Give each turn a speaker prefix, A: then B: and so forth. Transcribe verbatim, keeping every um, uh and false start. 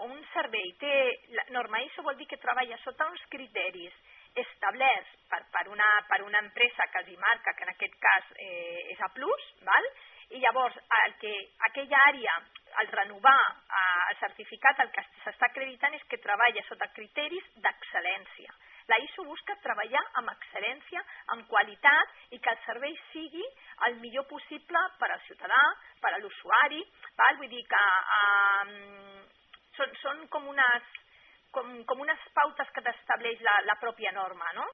A: un servei té, la norma I S O vol dir que treballa sota uns criteris establerts per, per, una, per una empresa que els hi marca, que en aquest cas eh, és A plus, val? I llavors el que, aquella àrea, al renovar eh, el certificat, el que s'està acreditant és que treballa sota criteris d'excel·lència. La I S O busca treballar amb excel·lència, amb qualitat i que el servei sigui el millor possible per al ciutadà, per a l'usuari, vull dir que eh, són, són com unes com, com unes pautes que t'estableix la, la pròpia norma, no?